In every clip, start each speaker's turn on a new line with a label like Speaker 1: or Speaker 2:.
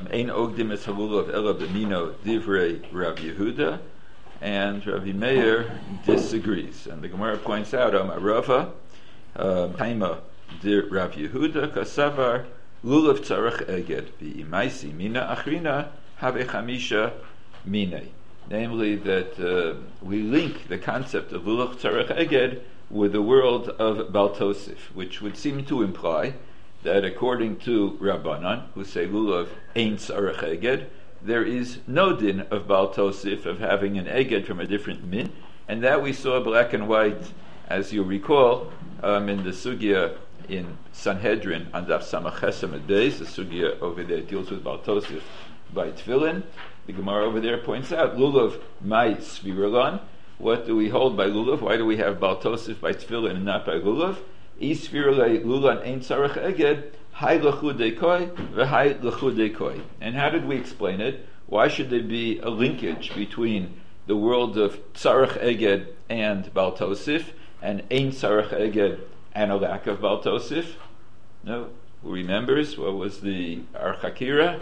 Speaker 1: Ein ogdim es halulav ela b'mino divrei Rav Yehuda, and Rabbi Meir disagrees. And the Gemara points out, Amar Rava, Taima de Rav Yehuda, Kasavar, lulav tzarech eged, v'imaisi mina achrina, have chamisha mine. Namely, that we link the concept of lulav tzarech eged with the world of Baltosif, which would seem to imply that according to Rabbanan, who say lulav ein tzarech eged, there is no din of Baltosif, of having an eged from a different min, and that we saw black and white, as you recall, in the sugya in Sanhedrin on Daf Samach Chesem Beis. The sugya over there deals with Baltosif by Tefillin. The Gemara over there points out lulav mai svirulon. What do we hold by lulav? Why do we have Baltosif by Tefillin and not by lulav? Isvirulei lulan ein tzarech eged. And how did we explain it? Why should there be a linkage between the world of Tzarech Eged and Baltosif, and Ein Tzarech Eged and a lack of Baltosif? No? Who remembers? What was the Archakira?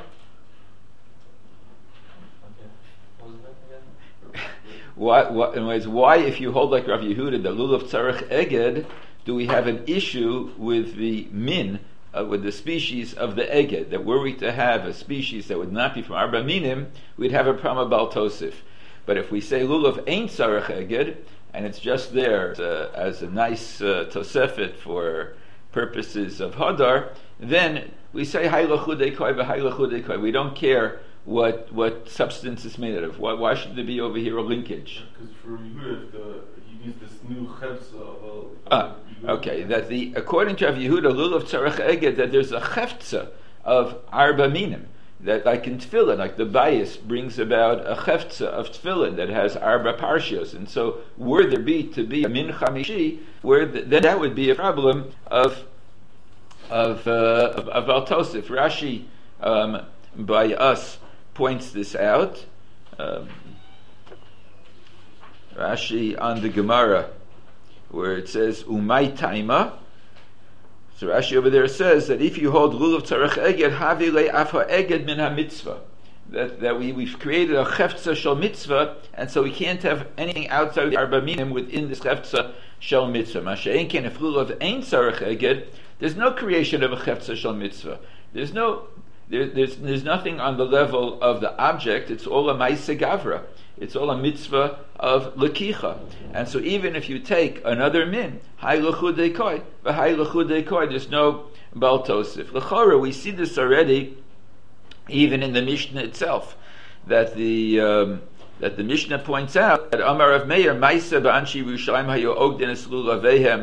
Speaker 1: Why, if you hold like Rav Yehuda, the lulav Tzarech Eged, do we have an issue with the min, with the species of the eged, that were we to have a species that would not be from arba minim, we'd have a problem about tosif. But if we say lulav ain't tzarech eged, and it's just there as a nice tosefet for purposes of hadar, then we say hay lachudei koi v'hay lachudei koi. We don't care what substance is made out of. Why should there be over here a linkage?
Speaker 2: Because for Yehuda, he needs this new chevza.
Speaker 1: Okay, that according to Rav Yehuda, lulav tzarech eged, that there's a chefza of arba minim, that like in tefillin, like the bias brings about a chefza of tefillin that has arba parshios, and so were there to be a min chamishi, then that would be a problem of Baltosif. Rashi by us points this out. Rashi on the Gemara, where it says umay taima. So Rashi over there says that if you hold lulav tzarech eged, havi le'af ha'eged min ha'mitzvah, that we've created a chefza shel mitzvah, and so we can't have anything outside of the arba minim within this chefza shel mitzvah. Masha'enken, if lulav ein tzarech eged, there's no creation of a chefza shel mitzvah. There's nothing on the level of the object. It's all a ma'aseh gavra. It's all a mitzvah of lekicha. And so even if you take another min, hay l'chudei koi, v'hay l'chudei koi, there's no baltosif. L'chora, we see this already, even in the Mishnah itself, that the Mishnah points out that Amar Rav Meir, Maisa ba'anshi Yerushalayim hayo ogden es lulavehem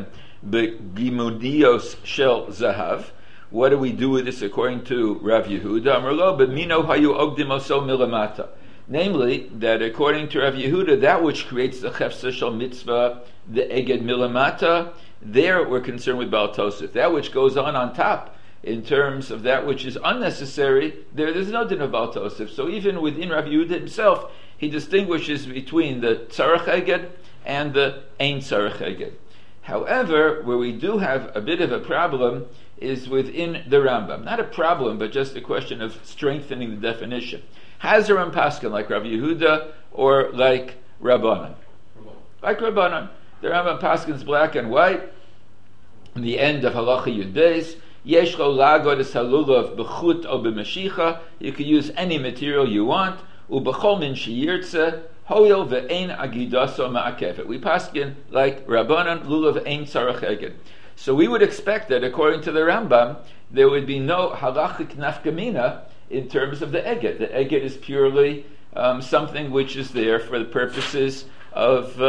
Speaker 1: begimudios shel zahav. What do we do with this according to Rav Yehuda? Amar lo, b'mino hayo ogdim oso milamata. Namely, that according to Rav Yehuda, that which creates the chefsa shel mitzvah, the eged milamata, there we're concerned with baltosif. That which goes on top, in terms of that which is unnecessary, there's no din of baltosif. So even within Rav Yehuda himself, he distinguishes between the tzarech eged and the ein tzarech eged. However, where we do have a bit of a problem is within the Rambam. Not a problem, but just a question of strengthening the definition. Hazer and Paskin, like Rav Yehuda, or like Rabbanan? Like Rabbanan. The Rambam Paskin's black and white. In the end of Halacha Yud Beis, Yesh lo lagod es halulav b'chut o b'mashicha. You can use any material you want. U'b'chol min sheyirtze hoyel ve'ein agidaso ma'akefet. We Paskin like Rabbanan, lulav ein tzarech eged. So we would expect that according to the Rambam, there would be no halachic nafkamina in terms of the eged. The eged is purely something which is there for the purposes of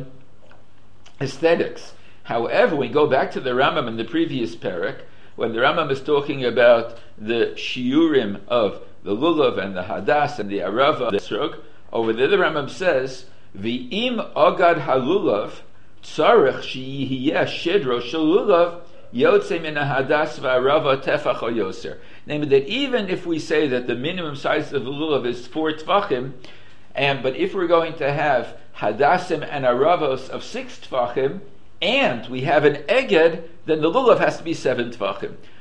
Speaker 1: aesthetics. However, we go back to the Rambam in the previous parak, when the Rambam is talking about the shiurim of the lulav and the hadas and the arava, the srog, over there the Rambam says, V'im agad halulav tzarech sheyihiyeh shedro shel lulav yotze min hadas v'arava tefach o yoser. Namely, that even if we say that the minimum size of the lulav is 4 tefachim, but if we're going to have hadasim and aravos of 6 tefachim, and we have an eged, then the lulav has to be 7 tefachim.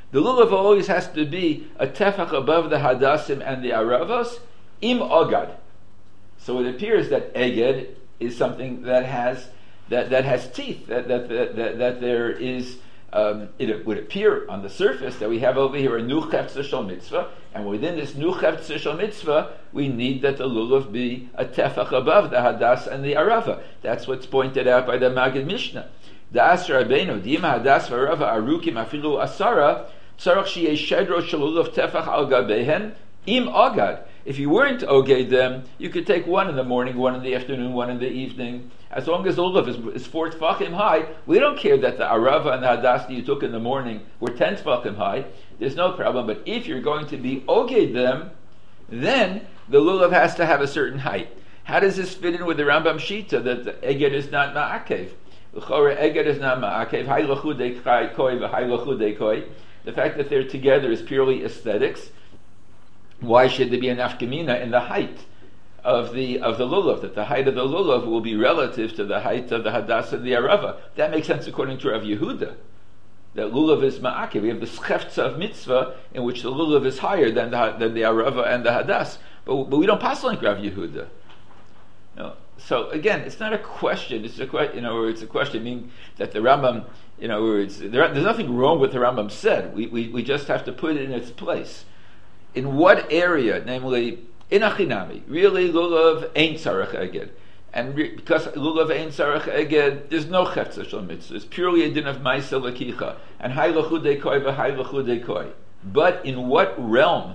Speaker 1: The lulav always has to be a tefach above the hadassim and the aravos, im ogad. So it appears that eged is something that has teeth, that there is. It would appear on the surface that we have over here a nu chefza shel mitzvah, and within this nu chefza shel mitzvah, we need that the lulav be a tefach above the hadas and the arava. That's what's pointed out by the Maggid Mishnah. The Asher Rabbeinu, Dima hadas v'arava arukim afilu asara, tzarach sheyeh shedro shel lulav tefach al gabehen im ogad. If you weren't oged them, you could take one in the morning, one in the afternoon, one in the evening. As long as the lulav is 4 tefachim high, we don't care that the arava and the hadas that you took in the morning were 10 tefachim high. There's no problem. But if you're going to be oged them, then the lulav has to have a certain height. How does this fit in with the Rambam Shita that the eged is not ma'akev? L'chora eged is not ma'akev. Hay l'chudei koi v'hay l'chudei koi. The fact that they're together is purely aesthetics. Why should there be an nafkamina in the height of the lulav? That the height of the lulav will be relative to the height of the hadas and the arava. That makes sense according to Rav Yehuda. That lulav is ma'akev. We have the schefza of mitzvah in which the lulav is higher than the arava and the hadas. But we don't pass like Rav Yehuda. No. So again, it's not a question. It's a question. It's a question. Meaning that the Rambam, there's nothing wrong with the Rambam said. We just have to put it in its place. In what area, namely in achinami, really lulav ain't sarach eged, and because lulav ain't sarach eged, there's no chefza shel mitzvah. It's purely a din of ma'aseh lakicha and hay l'chudei koi v'hay l'chudei koi. But in what realm?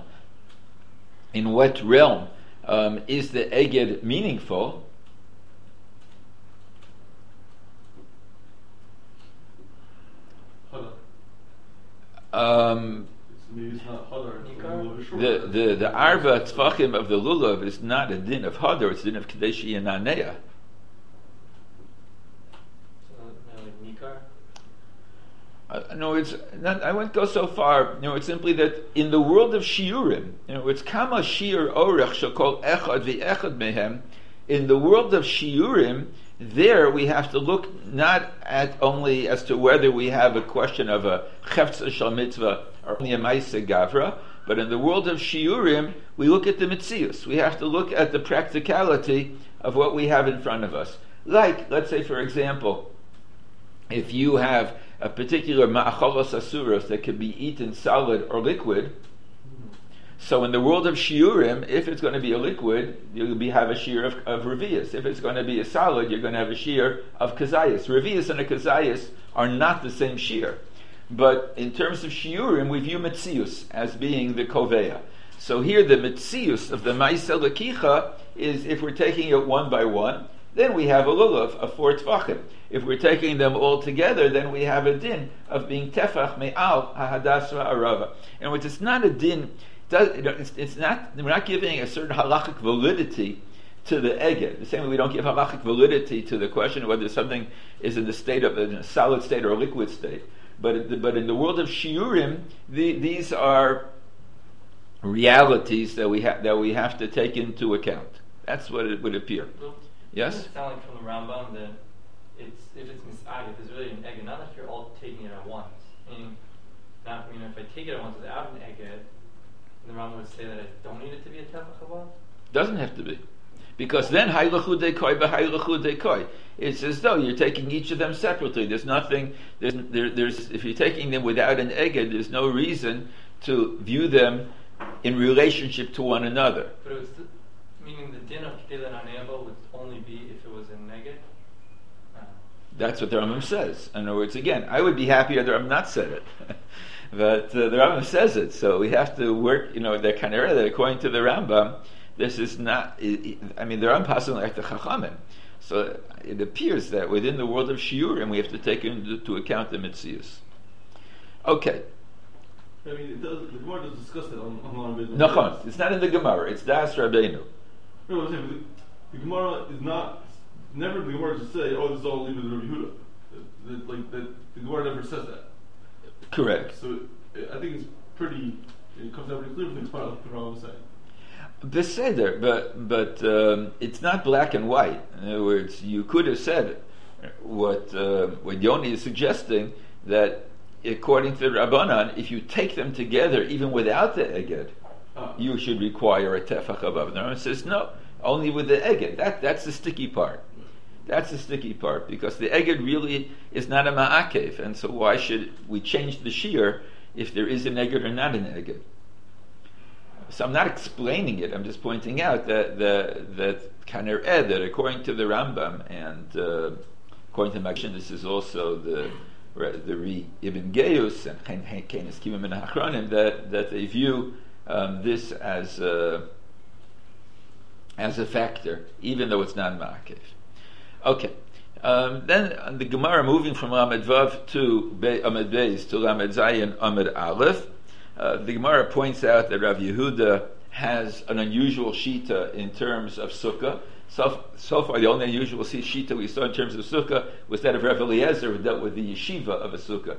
Speaker 1: Is the eged meaningful?
Speaker 2: Maybe it's not hadar.
Speaker 1: The arba tfachim of the lulav is not a din of hadar; it's a din of kadeshi yananeya. No, it's not. I wouldn't go so far. It's simply that in the world of shiurim, it's kama shiur orech shekol echad v'echad mehem. In the world of shiurim, there we have to look not at only as to whether we have a question of a chefza shel mitzvah or only a ma'aseh gavra, but in the world of shiurim, we look at the mitzius. We have to look at the practicality of what we have in front of us. Like, let's say, for example, if you have a particular ma'acholos asuros that can be eaten solid or liquid, so in the world of shiurim, if it's going to be a liquid, you'll have a shear of revius. If it's going to be a solid, you're going to have a shear of kazayas. Revius and a kazayas are not the same shear. But in terms of shiurim, we view mitzius as being the koveya. So here the mitzius of the ma'aseh lakicha is if we're taking it one by one, then we have a lulav, a 4 tefachim. If we're taking them all together, then we have a din of being tefach me'al hahadas va'arava. In other words, it's not a din. It's not. We're not giving a certain halachic validity to the eged. The same way we don't give halachic validity to the question of whether something is in a solid state or a liquid state. But in the world of shiurim, these are realities that we have to take into account. That's what it would appear.
Speaker 3: Well,
Speaker 1: yes.
Speaker 3: It sounds like from the Rambam that if it's misag, if it's really an eged, not if you're all taking it at once. Meaning, if I take it at once without an eged, the Rambam would say that I don't need it to be a tefach above?
Speaker 1: Doesn't have to be. Because then, hay l'chudei koi v'hay l'chudei koi. It's as though you're taking each of them separately. There's nothing, there's if you're taking them without an eged, there's no reason to view them in relationship to one another.
Speaker 3: But it was meaning the din of Ketela Naneva would only be if it was in neged?
Speaker 1: That's what the Rambam says. In other words, again, I would be happier the Rambam not said it. But the Rambam says it, so we have to work, the kanera that according to the Rambam, this is not, the Rambam passing like the Chachamim. So it appears that within the world of shiurim, we have to take into account the mitzius. Okay.
Speaker 2: The Gemara does discuss that on one of
Speaker 1: Nachon, it's not in the Gemara, it's Das Rabbeinu.
Speaker 2: No, I'm saying, the Gemara is not, never the Gemara to say, this is all leaving the Rabbi Yehuda. The Gemara never says that.
Speaker 1: Correct.
Speaker 2: So I think it comes out pretty clear from the Gemara what the Rambam is saying.
Speaker 1: Beseder, but it's not black and white. In other words, you could have said what Yoni is suggesting, that according to the Rabbanan, if you take them together, even without the eged, you should require a tefach above. The Rambam says no, only with the eged. That's the sticky part. That's the sticky part, because the eged really is not a ma'akev, and so why should we change the shear if there is an eged or not an eged? So I'm not explaining it. I'm just pointing out that that according to the Rambam and according to Magshin, this is also the Ibn Geus and Kenes Kivim and Hachronim that they view this as a factor, even though it's not ma'akev. Okay. Then the Gemara, moving from Lamed Vav to Amud Beis to Lamed Zayin Amud Aleph, the Gemara points out that Rav Yehuda has an unusual shita in terms of sukkah. So far, the only unusual shita we saw in terms of sukkah was that of Rav Eliezer, who dealt with the yeshiva of a sukkah.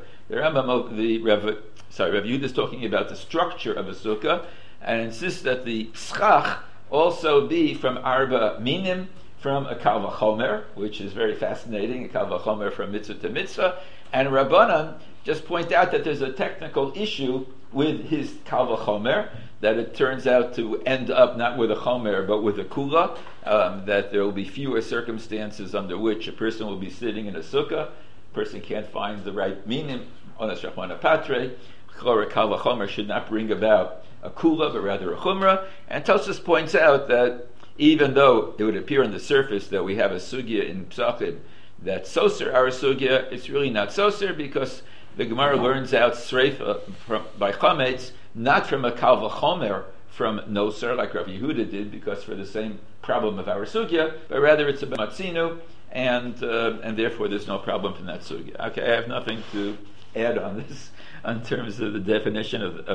Speaker 1: Rav Yehuda is talking about the structure of a sukkah and insists that the schach also be from arba minim, from a kal vachomer, which is very fascinating, a kal vachomer from mitzvah to mitzvah, and Rabbanan just point out that there's a technical issue with his kal vachomer, that it turns out to end up not with a chomer but with a kula, that there will be fewer circumstances under which a person will be sitting in a sukkah. A person can't find the right minim, onas rachmana patre. Kal vachomer should not bring about a kula, but rather a chumrah. And Tosfos points out that even though it would appear on the surface that we have a sugya in Psachim that soser our sugya, it's really not soser, because the Gemara learns out sreifa by chametz not from a kal vachomer from noser like Rav Yehuda did, because for the same problem of our sugya, but rather it's a b'matzinu, and therefore there's no problem from that sugya. Okay, I have nothing to add on this in terms of the definition of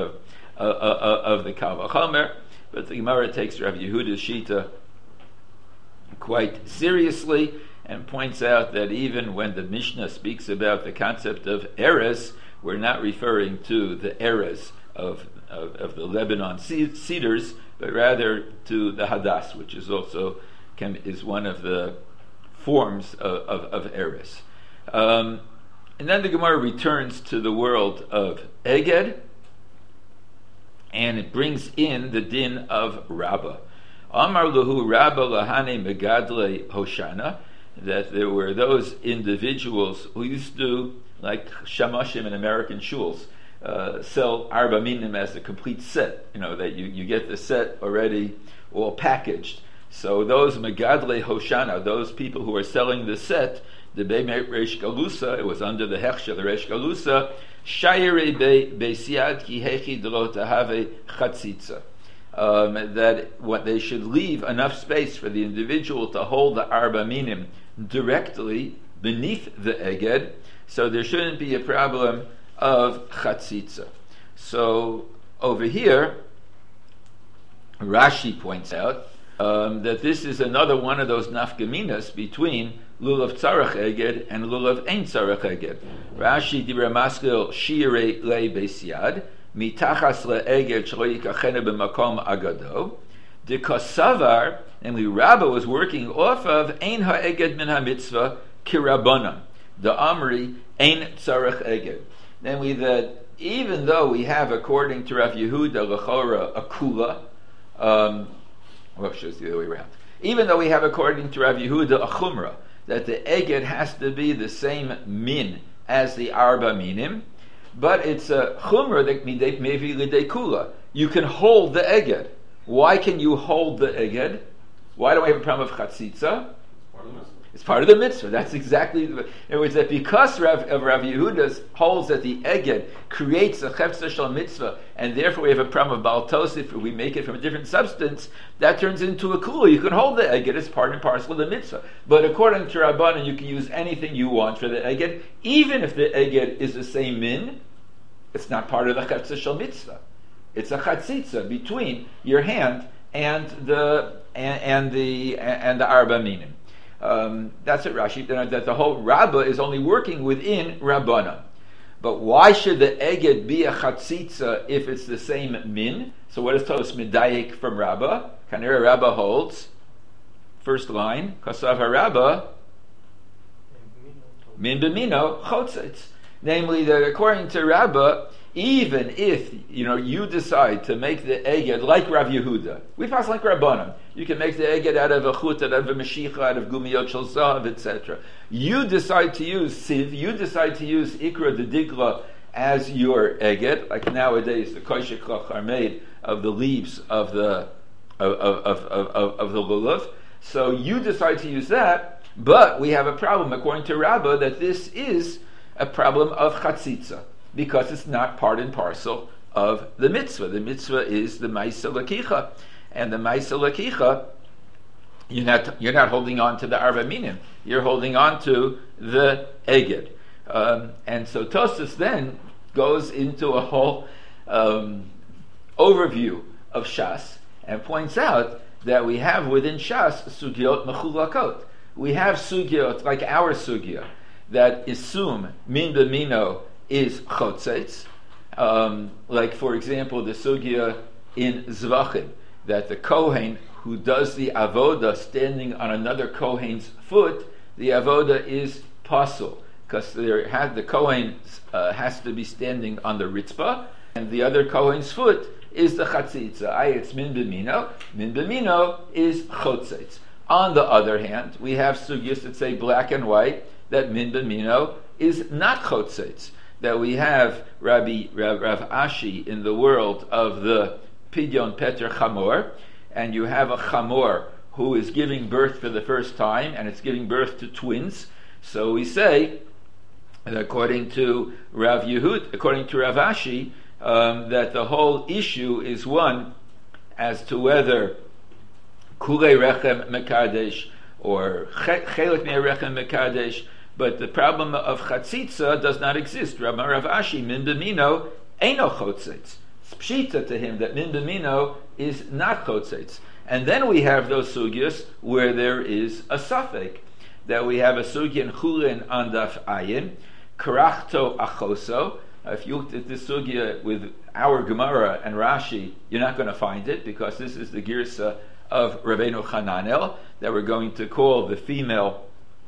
Speaker 1: the kal vachomer. But the Gemara takes Rav Yehuda's shita quite seriously and points out that even when the Mishnah speaks about the concept of eres, we're not referring to the eres of the Lebanon cedars, but rather to the hadas, which is also is one of the forms of eres. And then the Gemara returns to the world of eged, and it brings in the din of Rabbah. Amar luhu Rabbah lahane megadle Hoshana, that there were those individuals who used to, like shamashim in American shuls, sell arba minim as a complete set. You know, that you get the set already all packaged. So those megadle Hoshana, those people who are selling the set, the Beit Reish Galusa, it was under the hechsher, the Reish Galusa, Shayre beisiad ki hechi delo tahave chatzitza. That what they should leave enough space for the individual to hold the arba minim directly beneath the eged, so there shouldn't be a problem of chatzitza. So over here, Rashi points out that this is another one of those nafkaminas between lulav tzarach eged and lulav ein tzarach eged. Rashi dibra maskil shirei le besiad mitachas le eged shlo yikachene b'makom agado. The kosavar, namely Rabbah, was working off of ein ha'eged min ha'mitzvah kirabbanan. The Amri ein tzarach eged. Namely that even though we have, according to Rav Yehuda lechora, a kula, well, shows the other way around. Even though we have, according to Rav Yehuda, a chumrah, that the eged has to be the same min as the arba minim, but it's a chumrah that maybe lidei kula. You can hold the eged. Why can you hold the eged? Why do we have a problem of chatzitza? It's part of the mitzvah. That's exactly. In other words, that because Rav Yehuda holds that the eged creates a chefza shel mitzvah, and therefore we have a problem of Baal Tosif, we make it from a different substance, that turns into a kula. You can hold the eged as part and parcel of the mitzvah. But according to Rabbanan, you can use anything you want for the eged, even if the eged is the same min. It's not part of the chefza shel mitzvah. It's a chatzitza between your hand and the arba minim. That's what Rashi, that the whole Rabbah is only working within Rabbanan. But why should the eged be a chatzitza if it's the same min? So what is Tosfos medayik from Rabbah? Kanira Rabbah holds, first line, kasav harabbah min b'mino chotzitz. Namely, that according to Rabbah, even if you decide to make the eged like Rav Yehuda, we pass like Rabbanan. You can make the eged out of a chut, out of a meshicha, out of gumiyot shel zahav, etc. You decide to use siv. You decide to use ikra de digla as your eged. Like nowadays, the koshikach are made of the leaves of the lulav. So you decide to use that, but we have a problem according to Rabbah that this is a problem of chatzitza, because it's not part and parcel of the mitzvah. The mitzvah is the ma'isa lakicha, and the ma'isa lakicha, you're not holding on to the arba minim. You're holding on to the eged, and so Tosfos then goes into a whole overview of Shas and points out that we have within Shas sugyot mechulakot. We have sugyot like our sugya that assume min b'mino is chotzetz, like for example the sugya in Zvachim, that the Kohen who does the avoda standing on another Kohen's foot, the avoda is pasul, because the Kohen has to be standing on the ritzpah, and the other Kohen's foot is the chatzitza. It's min b'mino. Min b'mino is chotzetz. On the other hand, we have sugyas that say black and white that min b'mino is not chotzetz. That we have Rav Ashi in the world of the Pidyon Peter Chamor, and you have a Chamor who is giving birth for the first time, and it's giving birth to twins. So we say, according to Rav Yehud, according to Rav Ashi, that the whole issue is one as to whether Kulei Rechem Mekadesh or Chelet Mei Rechem Mekadesh. But the problem of chatzitza does not exist. Rav Ashi, min b'mino, eino chotzetz. It's pshita to him that min b'mino is not chotzetz. And then we have those sugyas where there is a suffix. That we have a sugya in Chulin on Daf Ayin, karachto achoso. If you looked at this sugya with our Gemara and Rashi, you're not going to find it, because this is the girsa of Rabbeinu Hananel, that we're going to call the female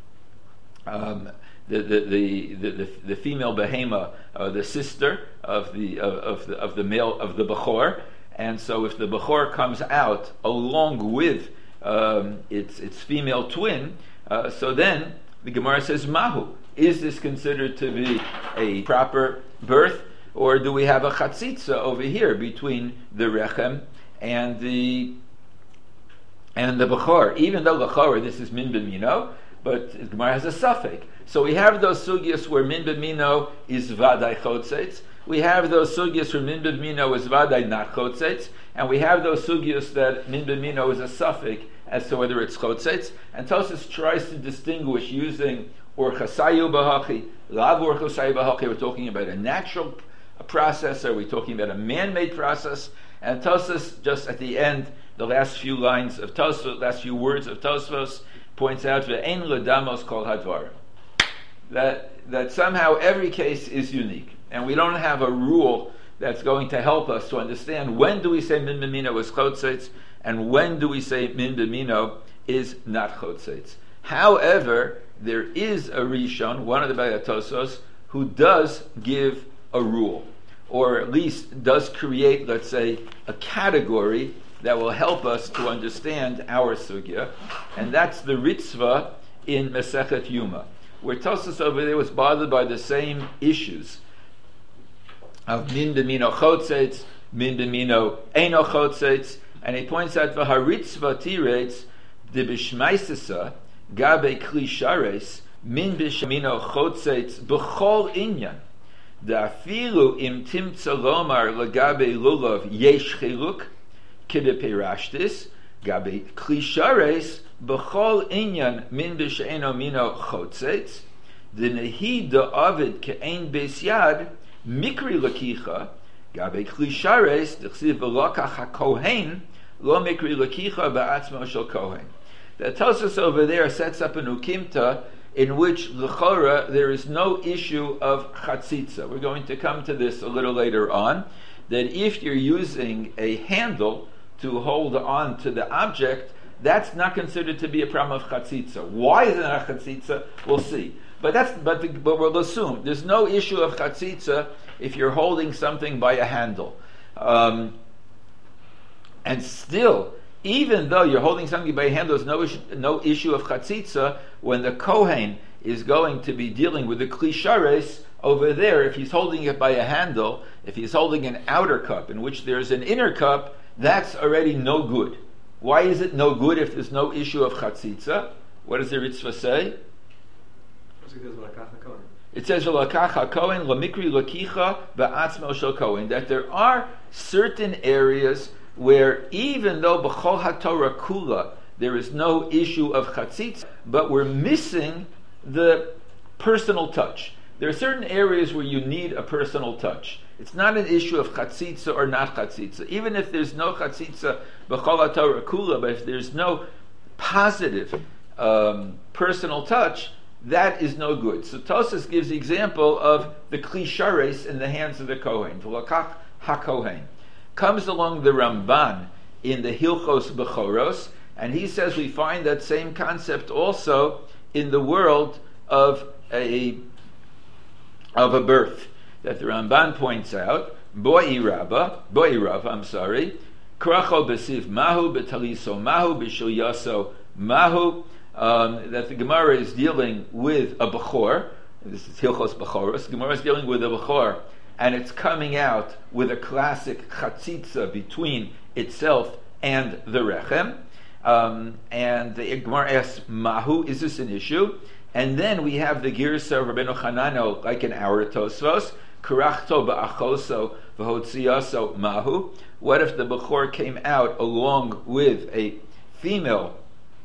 Speaker 1: the female behema, the sister of the male of the bechor, and so if the bechor comes out along with its female twin, so then the Gemara says mahu. Is this considered to be a proper birth, or do we have a chatzitza over here between the rechem and the bechor? Even though lechora this is min b'mino, but the Gemara has a suffix. So we have those sugyas where min b'mino is vaday chotzetz. We have those sugyas where min b'mino is vaday not chotzetz, and we have those sugyas that min b'mino is a suffix as to whether it's chotzetz. And Tosfos tries to distinguish using orchasayu b'hachi, lav orchasayu b'hachi. We're talking about a natural process, or we're talking about a man-made process. And Tosfos, just at the end, the last few lines of Tosfos, last few words of Tosfos, points out ve'ein ledamos kol hadvarim, that somehow every case is unique, and we don't have a rule that's going to help us to understand when do we say min b'mino is chotzetz and when do we say min b'mino is not chotzetz. However, there is a Rishon, one of the Baalei Tosfos, who does give a rule, or at least does create, let's say, a category that will help us to understand our sugya, and that's the Ritzvah in Masechet Yuma, where Tosfos over there was bothered by the same issues of min b'mino chotzetz, min b'mino eino chotzetz, and he points out v'haritzvah tiretz de b'shmaisesa gabe kli shares min b'mino chotzetz b'chol inyan da'afilu im timtza lomar legabe lulav yesh chiluk Kidepirashtis, Gabi Klishares, Bechol Inyan Min B'She'eno Mino Chotzetz, the Nehi Da'avid Ke'ein Beis Yad, Mikri Lakicha, Gabi Klishares, D'chsiv V'lokach HaKohen, Lo Mikri Lakicha Ba'atzmo Shel Kohen. The Tosfos over there sets up an ukimta in which l'chora there is no issue of chatzitza. We're going to come to this a little later on, that if you're using a handle to hold on to the object, that's not considered to be a problem of chatzitza. Why is it not a chatzitza? We'll see. But we'll assume there's no issue of chatzitza if you're holding something by a handle, and still, even though you're holding something by a handle, there's no issue of chatzitza when the kohen is going to be dealing with the kli shares over there. If he's holding it by a handle, if he's holding an outer cup in which there's an inner cup, that's already no good. Why is it no good if there's no issue of chatzitza? What does the Ritzvah say? It says "V'lakach hakohen lamikri lakicha ba'atzmo shel kohen," that there are certain areas where even though b'chol haTorah kula there is no issue of chatzitza, but we're missing the personal touch. There are certain areas where you need a personal touch. It's not an issue of chatzitza or not chatzitza. Even if there's no chatzitza b'chol haTorah kula, but if there's no positive personal touch, that is no good. So Tosas gives the example of the kli shares in the hands of the kohen. V'lakach hakohen comes along the Ramban in the Hilchos Bechoros, and he says we find that same concept also in the world of a birth. That the Ramban points out, Bo'irav, Kracho besiv mahu, betaliso mahu, b'shilyaso mahu, that the Gemara is dealing with a Bechor. This is Hilchos Bechoros. Gemara is dealing with a Bechor, and it's coming out with a classic chatzitza between itself and the Rechem. And the Gemara asks, Mahu, is this an issue? And then we have the Girsa of Rabbeinu Chanano, like in our Tosfos, Karachto ba'achoso v'hotziyaso mahu. What if the Bechor came out along with a female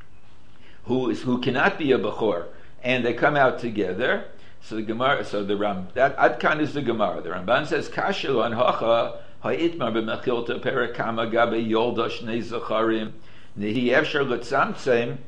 Speaker 1: who cannot be a Bechor, and they come out together? So the Gemara, that Adkan is the Gemara. The Ramban says, Kashel an hacha ha'itmar b'mechilta perakama gabe yolda shnei zacharim nehi efshar l'tzamtzem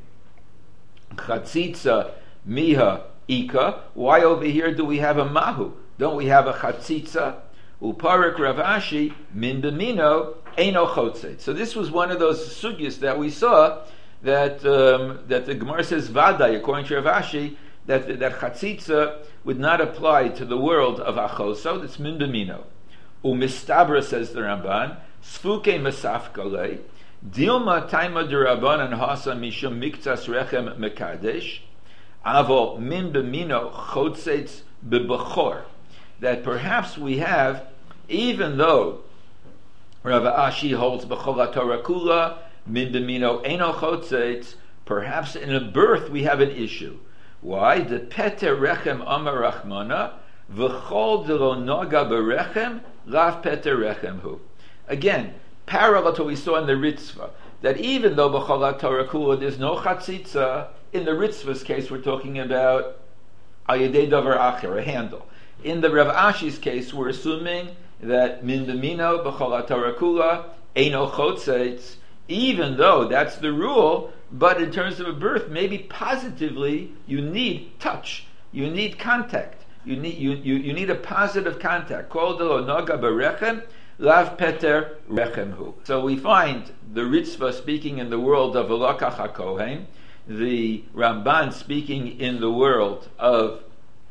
Speaker 1: chatzitza miha ika. Why over here do we have a mahu? Don't we have a chatzitza? Uparik Rav Ashi min b'mino eino chotzet. So this was one of those sugyas that we saw that the Gemara says vaday, according to Rav Ashi, that chatzitza would not apply to the world of achoso. That's min b'mino. Umistabra, says the Ramban, sfuke masafkale dilma taima derabanan hasa mishum miktas rechem mekadesh avo min b'mino chotzetz b'bechor. That perhaps we have, even though Rav Ashi holds b'chol haTorah kula min b'mino eino chotzetz, perhaps in a birth we have an issue. Why? The peter rechem amar rachmana v'chol delo noga berechem lav peter rechem hu. Again, parallel to what we saw in the Ritzvah, that even though b'chol haTorah kula there's no chatzitza, in the Ritzvah's case we're talking about al yedei davar acher, a handle. In the Rav Ashi's case, we're assuming that min b'mino b'chol haTorah kula eino chotzetz, even though that's the rule, but in terms of a birth, maybe positively you need touch, you need contact, you need a positive contact. Kol delo noga berechem lav peter rechem hu. So we find the Ritzvah speaking in the world of V'lakach hakohen, the Ramban speaking in the world of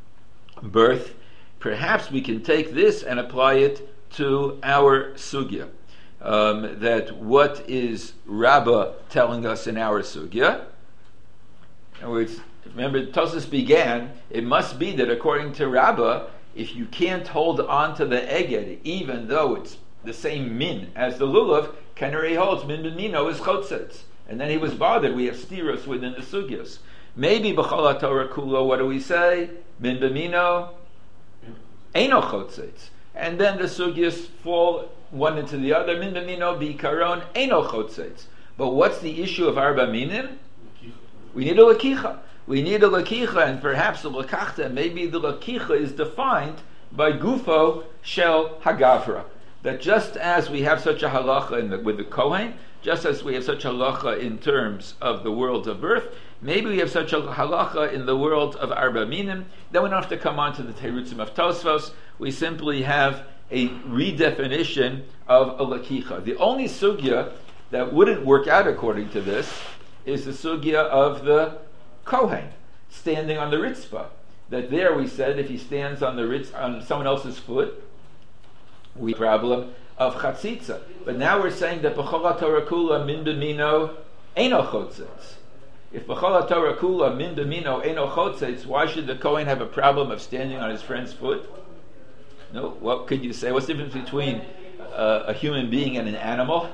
Speaker 1: birth. Perhaps we can take this and apply it to our sugya. That what is Rabbah telling us in our sugya? In other words, remember Tosas began, it must be that according to Rabbah, if you can't hold on to the eged, even though it's the same min as the lulav, Kenari holds min b'mino is chotzetz. And then he was bothered, we have stiros within the sugyas. Maybe b'chol haTorah kula, what do we say? Min b'mino eino chotzetz. And then the sugyas fall one into the other. Min b'mino b'ikaron eino chotzetz. But what's the issue of arba minim? We need a lakicha. We need a lakicha, and perhaps the lakachta, maybe the lakicha is defined by gufo shel hagavra. That just as we have such a halacha with the Kohen, just as we have such a halacha in terms of the world of birth, maybe we have such a halacha in the world of arba minim. Then we don't have to come on to the terutzim of Tosfos. We simply have a redefinition of a lakicha. The only sugya that wouldn't work out according to this is the sugya of the Kohen standing on the Ritzvah. that there we said if he stands on on someone else's foot, we problem of chatzitza. But now we're saying that b'chol Torah kula min b'mino eino chotzitz. If b'chol Torah kula min b'mino eino chotzitz, why should the Kohen have a problem of standing on his friend's foot? No, what could you say? What's the difference between a human being and an animal?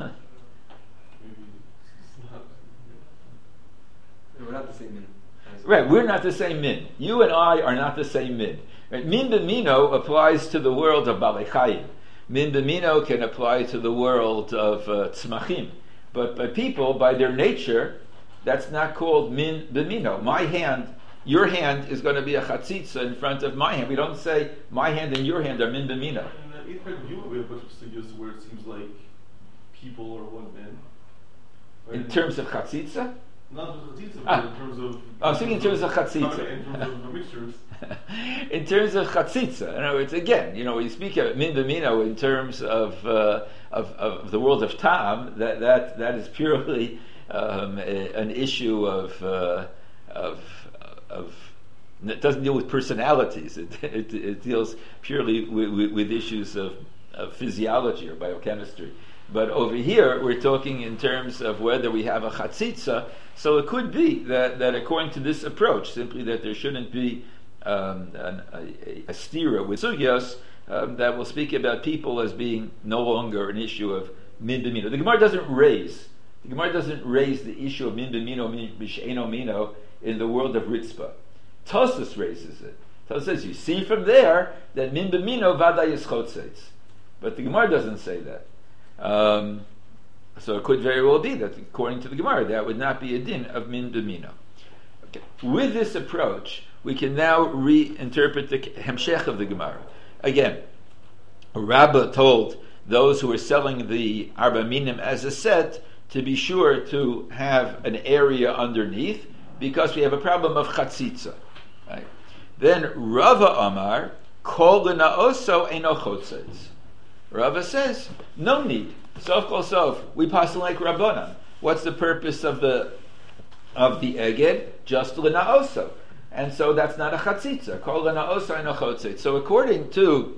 Speaker 3: We're not the same min.
Speaker 1: Right, we're not the same min. You and I are not the same min. Right? Min b'mino applies to the world of Balei Chayim. Min b'mino can apply to the world of tzmachim. But people, by their nature, that's not called min b'mino. My hand, your hand is going to be a chatzitza in front of my hand. We don't say my hand and your hand are min b'mino.
Speaker 2: In the 8th grade, we have a bunch of studios where it seems like people are one man. Right?
Speaker 1: In terms of chatzitza?
Speaker 2: Not just chatzitza, but in terms of...
Speaker 1: I'm speaking in terms of chatzitza.
Speaker 2: In terms of the mixtures.
Speaker 1: In terms of chatzitza, in other words, again, we speak of min b'mino in terms of the world of tam. That is purely an issue of it doesn't deal with personalities. It deals purely with issues of physiology or biochemistry. But over here, we're talking in terms of whether we have a chatzitza. So it could be that according to this approach, simply that there shouldn't be a stira with sugyas that will speak about people as being no longer an issue of min b'mino. The Gemara doesn't raise the issue of min b'mino, b'she'eno mino in the world of Ritzpah. Tosfos raises it. Tosfos says, you see from there that min b'mino vaday is chotzetz. But the Gemara doesn't say that. So it could very well be that according to the Gemara, that would not be a din of min b'mino. Okay. With this approach, we can now reinterpret the hemshech of the Gemara. Again, Rabbah told those who were selling the arba minim as a set to be sure to have an area underneath because we have a problem of chatzitza. Right? Then Rava Amar, kol l'na'oso eino chotzetz. Rava says, no need. Sof kol sof. We pass like Rabbanan. What's the purpose of the eged? Just l'na'oso. And so that's not a chatzitza. Kol l'na'oso eino chotzetz. So according to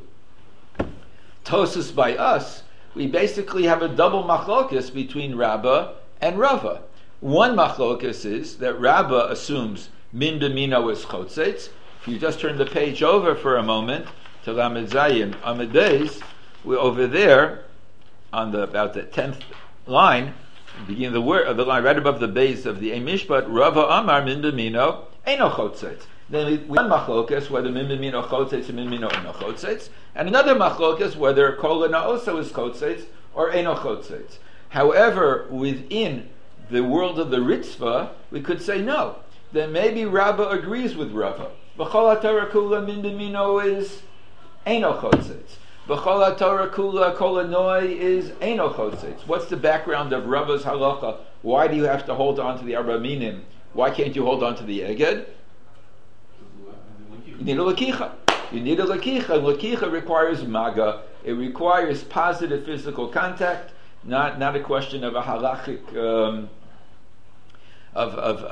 Speaker 1: Tosfos by us, we basically have a double machlokus between Rabbah and Rava. One machlokus is that Rabbah assumes min b'mino is chotzetz. If you just turn the page over for a moment to Lamed Zayin Amud Beis, we're over there on about the 10th line, beginning of the line right above the base of the Ein Mishpat, Rava Amar min b'mino eino chotzetz. Then one machlokas whether min b'mino chotzetz or min b'mino eino chotzetz, and another machlokas whether kol l'na'oso is chotzetz or eino chotzetz. However, within the world of the Ritzvah, we could say no. Then maybe Rabbah agrees with Rava. B'chol ha'Torah kula min b'mino is eino chotzetz. B'chol ha'Torah kula kol hanoi is eino chotzetz. What's the background of Rava's halacha? Why do you have to hold on to the arba minim? Why can't you hold on to the eged? You need a lakicha. Lakicha requires maga. It requires positive physical contact, not a question of a halachic of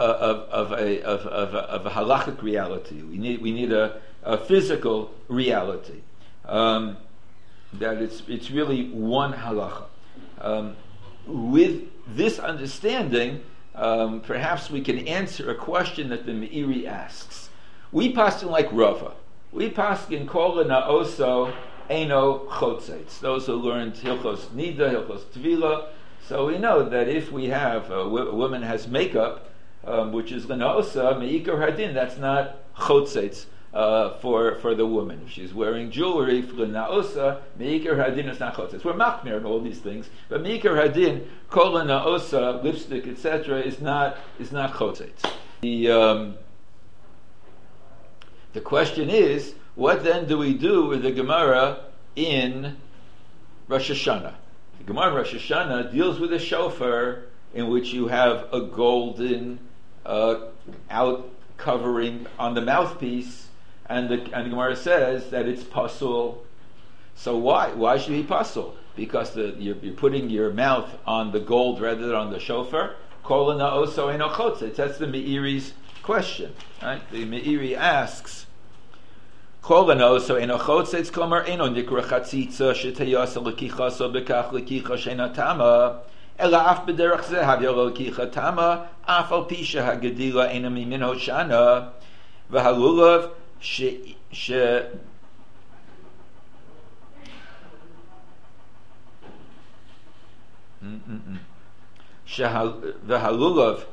Speaker 1: a halachic reality. We need a physical reality. That it's really one halacha. With this understanding, perhaps we can answer a question that the Meiri asks. We paskin like Rava. We paskin kol l'na'oso eino chotzetz. Those who learned Hilchos Nida, Hilchos Tvila. So we know that if we have a woman has makeup, which is l'na'osa meikar hadin, that's not chotzetz for the woman. If she's wearing jewelry for l'na'osa meikar hadin, it's not chotzetz. We're machmir and all these things, but meikar hadin, kol l'na'osa, lipstick, etc., is not chotzetz. The question is, what then do we do with the Gemara in Rosh Hashanah? The Gemara in Rosh Hashanah deals with a shofar in which you have a golden out covering on the mouthpiece, and the Gemara says that it's pasul. So why should it be pasul? Because you're putting your mouth on the gold rather than on the shofar. Kol na'oso eino chotzetz. That's the Meiri's question. Right? The Meiri asks, Kolano, so eno chotzetz komer eno nikra chatzitza shetayasa lekicha so bekach lekicha shenatama ela af bederach ze havyo lekicha tama af al pisha hagadila eno mimin hoshana v'halulav she v'halulav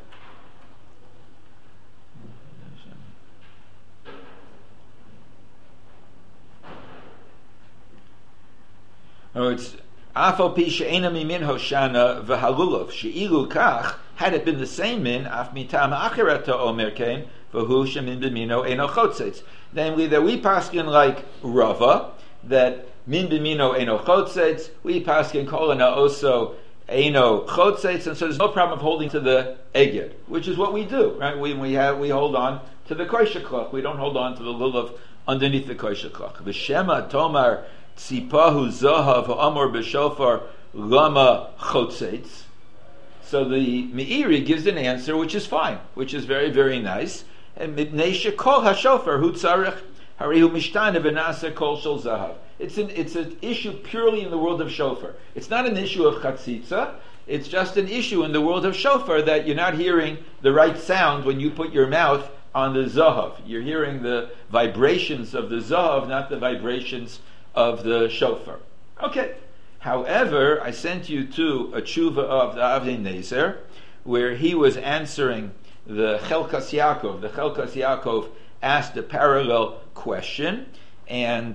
Speaker 1: it's afal pi she'ena min hoshana v'halulav she'ilu kach. Had it been the same min, af mitam achirata omer kain v'hu shemin b'mino eno chotzetz. Namely, that we paskin like Rava, that min b'mino eno chotzetz. We paskin kolana also eno chotzetz, and so there's no problem of holding to the eged, which is what we do, right? We hold on to the kosher klach. We don't hold on to the lulav underneath the kosher klach. V'shema tomar tzipahu zahav ha'amor b'shofar lama chotzetz. So the Meiri gives an answer which is fine, which is very, very nice. And mipnei shekol hashofar hu tzarich harihu mishtana v'nasa kol shel zahav. It's an issue purely in the world of shofar. It's not an issue of chatzitza. It's just an issue in the world of shofar that you're not hearing the right sound when you put your mouth on the zahav. You're hearing the vibrations of the zahav, not the vibrations of the shofar. Okay. However, I sent you to a tshuva of the Avnei Nezer, where he was answering the Chelkas Yaakov. The Chelkas Yaakov asked a parallel question, and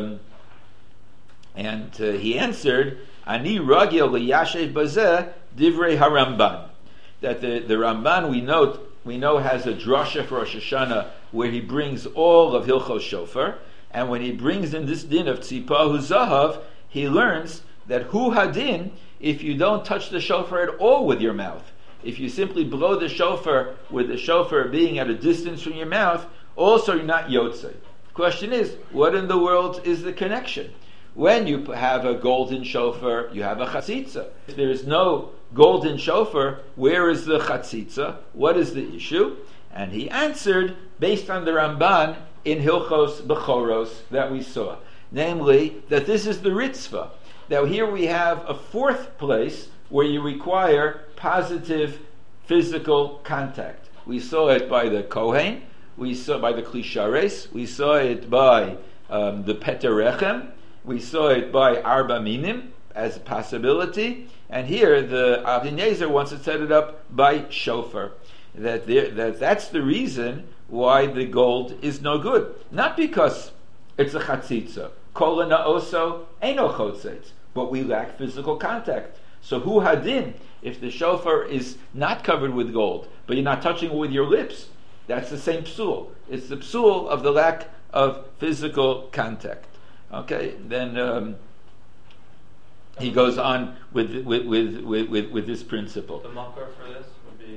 Speaker 1: he answered, "Ani ragil liyashev bazeh divrei haRamban." That the Ramban we know has a drasha for Rosh Hashanah where he brings all of Hilchos Shofar. And when he brings in this din of tzipahu zahav, he learns that hu hadin, if you don't touch the shofar at all with your mouth, if you simply blow the shofar with the shofar being at a distance from your mouth, also you're not yotzei. The question is, what in the world is the connection? When you have a golden shofar, you have a chatzitza. If there is no golden shofar, where is the chatzitza? What is the issue? And he answered based on the Ramban in Hilchos Bechoros that we saw, namely that this is the ritzvah. Now here we have a fourth place where you require positive physical contact. We saw it by the Kohen, we saw it by the Klishares, we saw it by the Peterechem, we saw it by Arba Minim as a possibility, and here the Avnei Nezer wants to set it up by Shofar. That's the reason why the gold is no good. Not because it's a chatzitza. Kol na'oso eino chotzetz. But we lack physical contact. So hu hadin, if the shofar is not covered with gold, but you're not touching it with your lips, that's the same psul. It's the psul of the lack of physical contact. Okay, then he goes on with this principle.
Speaker 3: The makar for this would be?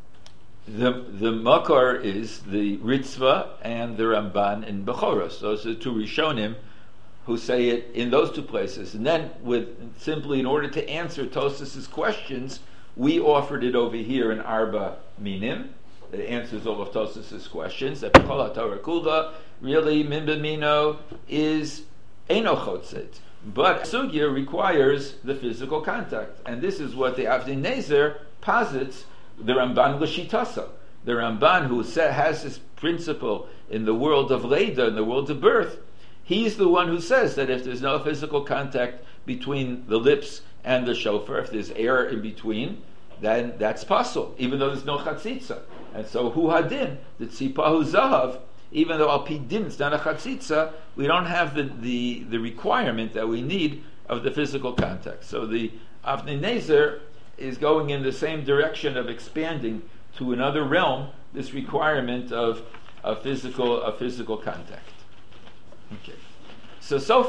Speaker 1: The makar is the Ritzvah and the Ramban in Bechoros. Those are the two Rishonim who say it in those two places. And then, simply in order to answer Tosas's questions, we offered it over here in Arba Minim. It answers all of Tosas's questions. That B'chol HaTorah Kula, really, Min B'mino is Eino Chotzet. But Sugya requires the physical contact. And this is what the Avnei Nezer posits the Ramban L'shitasa. The Ramban who has this principle in the world of Leida, in the world of birth, he's the one who says that if there's no physical contact between the lips and the shofar, if there's air in between, then that's possible, even though there's no chatzitza. And so hu hadin, the tzipahu zahav, even though al pi din it's not a chatzitza, we don't have the requirement that we need of the physical contact. So the Avnei Nezer is going in the same direction of expanding to another realm this requirement of physical contact. Okay. So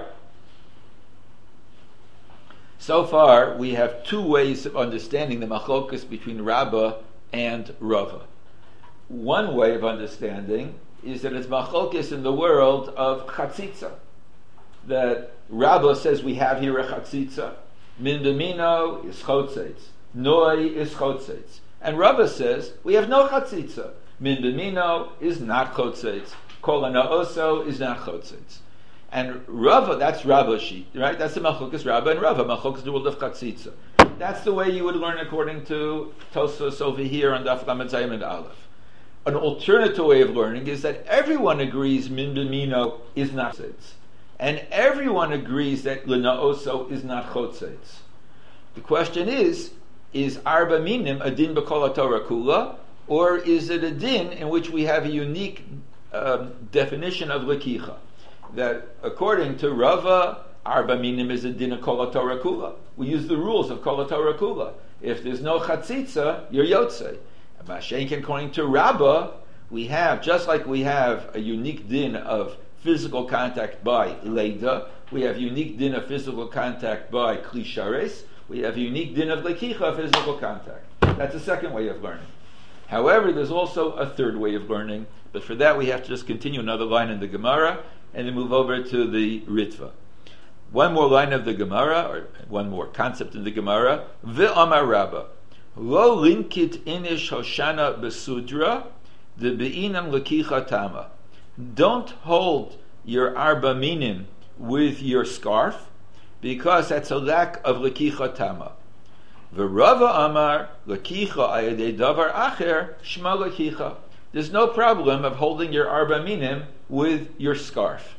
Speaker 1: far we have two ways of understanding the machlokus between Rabbah and Rava. One way of understanding is that it's machlokus in the world of chatzitza. That Rabbah says we have here a chatzitza. Min b'mino is chotzetz. Noi is chotzetz. And Rava says we have no chatzitza. Min b'mino is not chotzetz. Kol ha'na'oso is not chotzitz. And Rava, that's Rava's sheet, right? That's the Malchukas Rava and Rava. Malchukas the world of Chatzitza. That's the way you would learn according to Tosfos over here on Daf Lamed Zayin and Aleph. An alternative way of learning is that everyone agrees Min B'mino is not Chotzitz. And everyone agrees that L'na'oso is not Chotzitz. The question is Arba Minim a din b'kol HaTorah Kula, or is it a din in which we have a unique definition of Lekicha? That according to Rava, Arba Minim is a din of Kol HaTorah Kula. We use the rules of Kol HaTorah Kula. If there's no Chatzitza, you're Yotzei. Mashenkin, according to Rabbah, we have, just like we have a unique din of physical contact by Leida, we have unique din of physical contact by Kli Shares, we have unique din of Lekicha, physical contact. That's the second way of learning. However, there's also a third way of learning, but for that we have to just continue another line in the Gemara, and then move over to the Ritva. One more line of the Gemara, or one more concept in the Gemara. Ve'amar Rabba, lo linkit inish hoshana besudra, the be'inam lekicha tama. Don't hold your arba minim with your scarf, because that's a lack of lekicha tama. Ve'rava amar lekicha ayadei davar acher shma lekicha. There's no problem of holding your arba minim with your scarf.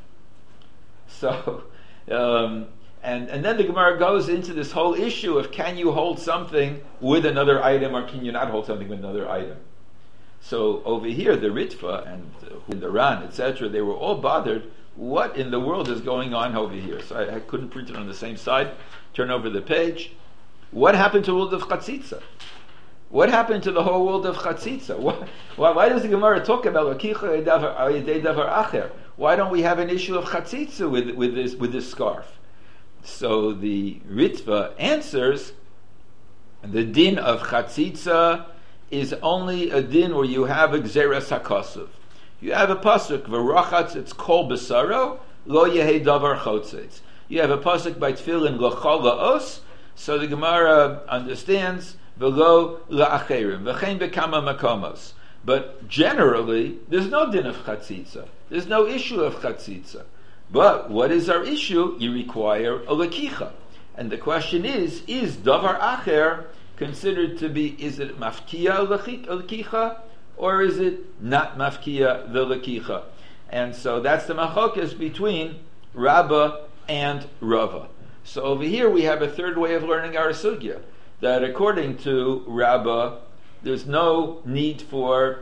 Speaker 1: So, and then the Gemara goes into this whole issue of can you hold something with another item or can you not hold something with another item. So over here, the Ritva and the Ran, etc., they were all bothered. What in the world is going on over here? So I couldn't print it on the same side. Turn over the page. What happened to the world of Chatzitza? What happened to the whole world of Chatzitza? Why does the Gemara talk about Lakicha Yedei Davar Acher? Why don't we have an issue of Chatzitza with this scarf? So the Ritva answers, the din of Chatzitza is only a din where you have a Gzeras HaKosuv. You have a pasuk, V'rachatz, it's Kol Besaro, Lo Yehei Davar Chotzitz. You have a pasuk by Tefillin, L'chol La'os, so the Gemara understands, V'lo la'acherim, v'chein bekama makomos. But generally, there's no din of chatzitza. There's no issue of chatzitza. But what is our issue? You require a lekicha. And the question is davar acher considered to be, is it mafkia lekicha, or is it not mafkia the lekicha? And so that's the machokas between Rabbah and Rava. So over here we have a third way of learning our sugya, that according to Rabbah, there's no need for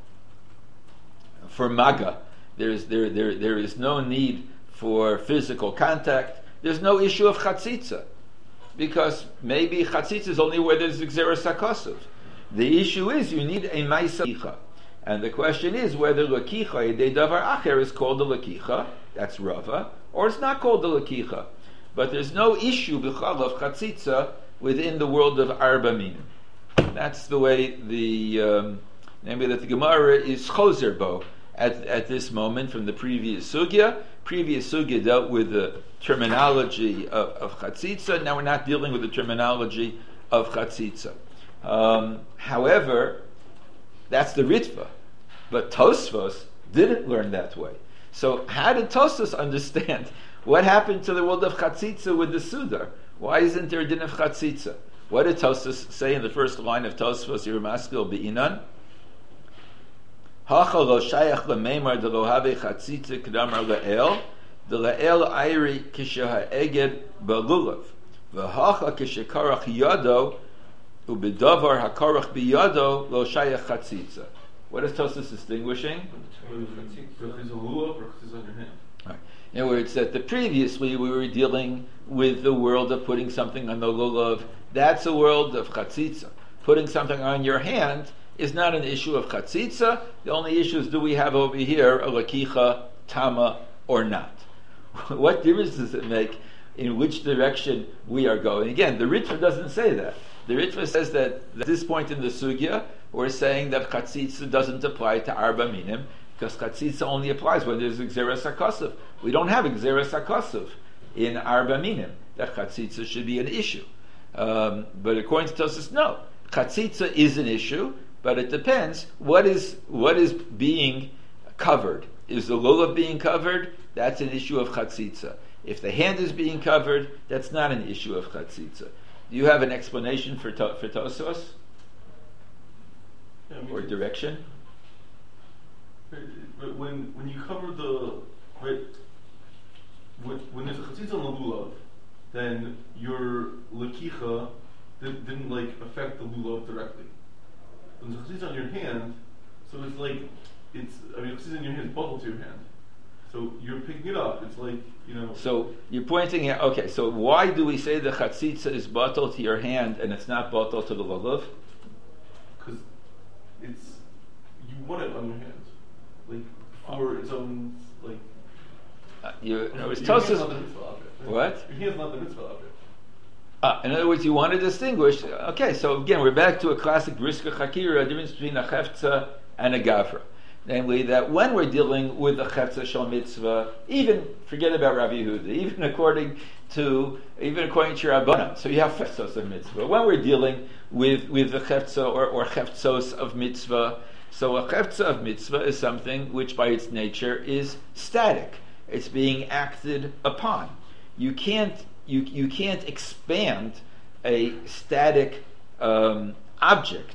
Speaker 1: maga. There is no need for physical contact. There's no issue of chatzitza, because maybe chatzitza is only where there's gzeras hakosov. The issue is you need a ma'isa lekicha, and the question is whether lekicha yedei davar acher is called the lekicha. That's Rava, or it's not called the lekicha. But there's no issue b'chal of chatzitza within the world of arba minim. That's the way namely that the Gemara is choser bo at this moment from the previous sugya. Previous sugya dealt with the terminology of chatzitza. Now we're not dealing with the terminology of chatzitza. However, that's the Ritva. But Tosfos didn't learn that way. So how did Tosfos understand what happened to the world of chatzitza with the Sudar? Why isn't there a din of chatzitza? What did Tosfos say in the first line of Tosfos Yermaskil Be'inan? Hacha lo shayach lemeimar de lo have chatzitza kedamar le'el, de le'el ayri kisha ha'eged ba'lulav, v'hacha kisha karach yado, u'bedavar hakarach biyado lo shayach chatzitza. What is Tosfos distinguishing?
Speaker 2: If there's a lulav or if it's on your hand.
Speaker 1: Right. In other words, that previously we were dealing with the world of putting something on the lulav. That's a world of chatzitza. Putting something on your hand is not an issue of chatzitza. The only issue is, do we have over here a lakicha, tama, or not? What difference does it make in which direction we are going? Again, the Ritva doesn't say that. The Ritva says that at this point in the sugya, we're saying that chatzitza doesn't apply to arba minim, because chatzitza only applies when there's gzeras hakosov. We don't have gzeras hakosov in arba minim. That chatzitza should be an issue. But according to Tosfos, no. Chatzitza is an issue, but it depends what is being covered. is the lulav being covered? That's an issue of chatzitza. If the hand is being covered, that's not an issue of chatzitza. Do you have an explanation for Tosfos?
Speaker 2: Yeah, I mean,
Speaker 1: Or direction?
Speaker 2: when you cover the right, when there's a chatzitza on the lulav, then your lekicha didn't like affect the lulav directly. When there's a chatzitza on your hand, so it's like chatzitza in your hand is bottled to your hand. So you're picking it up. It's like,
Speaker 1: So you're pointing at, okay, so why do we say the chatzitza is bottled to your hand and it's not bottled to the lulav?
Speaker 2: Because you want it on your hand, like for its own, like.
Speaker 1: It was
Speaker 2: Your hand's
Speaker 1: Tosfos.
Speaker 2: not the mitzvah object. Right?
Speaker 1: What?
Speaker 2: Your hand's not the mitzvah object.
Speaker 1: In other words, you want to distinguish. Okay, so again, we're back to a classic briska chakira, a difference between a chefza and a gavra. Namely, that when we're dealing with a chefza shel mitzvah, even forget about Rabbi Yehuda, even according to Rabbanan, so you have chefzos of mitzvah. When we're dealing with the chefza or chefzos of mitzvah, so a chefza of mitzvah is something which, by its nature, is static. It's being acted upon. You can't expand a static object.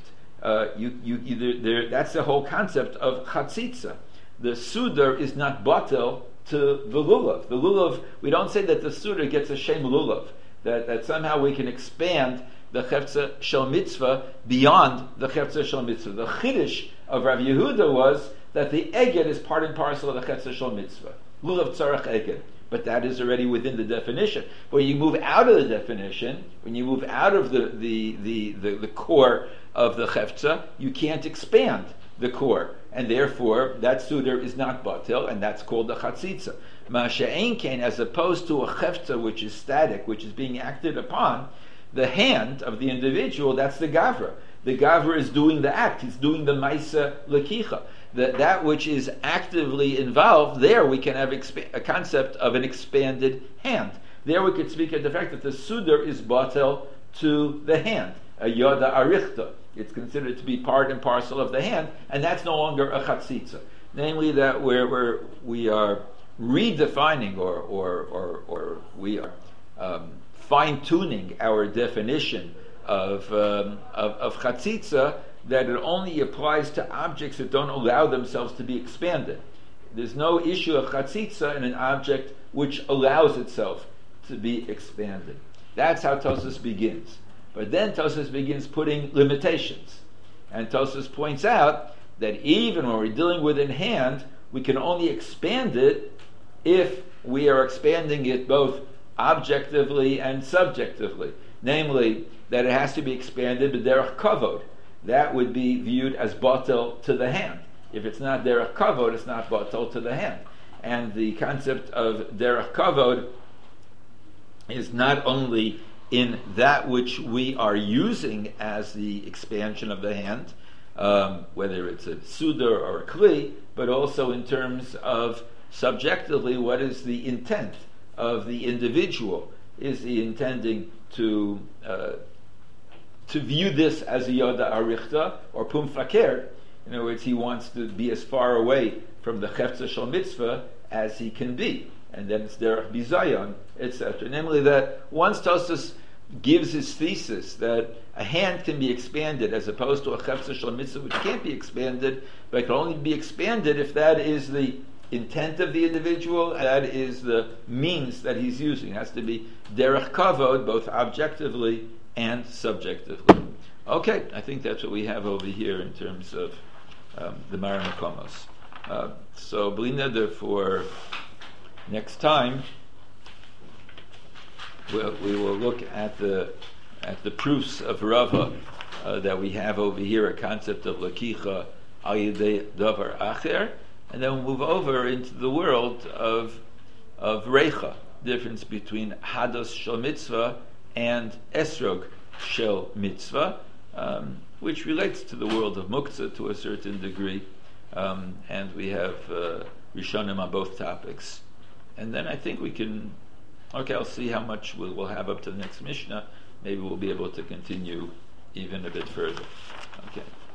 Speaker 1: That's the whole concept of chatzitza. The sudar is not batel to the lulav. The lulav, we don't say that the sudar gets a shem lulav, that somehow we can expand the chefza shel mitzvah beyond the chefza shel mitzvah. The chiddush of Rav Yehuda was that the eged is part and parcel of the chefza shel mitzvah. Lulav tzarech eged. But that is already within the definition. But when you move out of the definition, when you move out of the core of the chefza, you can't expand the core, and therefore that sudar is not batil, and that's called the chatzitza. Masha'ein kain, as opposed to a chefza which is static, which is being acted upon, the hand of the individual, that's the gavra. The gavra is doing the act; he's doing the ma'isa lekicha. That which is actively involved, there we can have a concept of an expanded hand. There we could speak of the fact that the sudar is batel to the hand, a yoda arichta. It's considered to be part and parcel of the hand, and that's no longer a chatzitza. Namely, that we are redefining or we are fine-tuning our definition of chatzitza, that it only applies to objects that don't allow themselves to be expanded. There's no issue of chatzitza in an object which allows itself to be expanded. That's how Tosfos begins. But then Tosfos begins putting limitations. And Tosfos points out that even when we're dealing with in hand, we can only expand it if we are expanding it both objectively and subjectively. Namely, that it has to be expanded b'derech kavod. That would be viewed as batel to the hand. If it's not derech kavod, it's not batel to the hand. And the concept of derech kavod is not only in that which we are using as the expansion of the hand, whether it's a sudar or a kli, but also in terms of subjectively what is the intent of the individual. Is he intending to view this as a yoda arichta or pum faker? In other words, he wants to be as far away from the chefza shel mitzvah as he can be, and then it's derech bizayon, etc. Namely, that once Tosfos gives his thesis that a hand can be expanded as opposed to a chefza shel mitzvah which can't be expanded, but can only be expanded if that is the intent of the individual, that is the means that he's using. It has to be derech kavod, both objectively and subjectively. Okay, I think that's what we have over here in terms of the Mara Makomos. So, bli neder, for next time, we will look at the proofs of Rava that we have over here, a concept of lakicha al yedei davar acher, and then we'll move over into the world of reicha, difference between hados shel mitzvah and esrog shel mitzvah, which relates to the world of muktzah to a certain degree, and we have Rishonim on both topics. And then I think we can, I'll see how much we'll have up to the next Mishnah. Maybe we'll be able to continue even a bit further. Okay.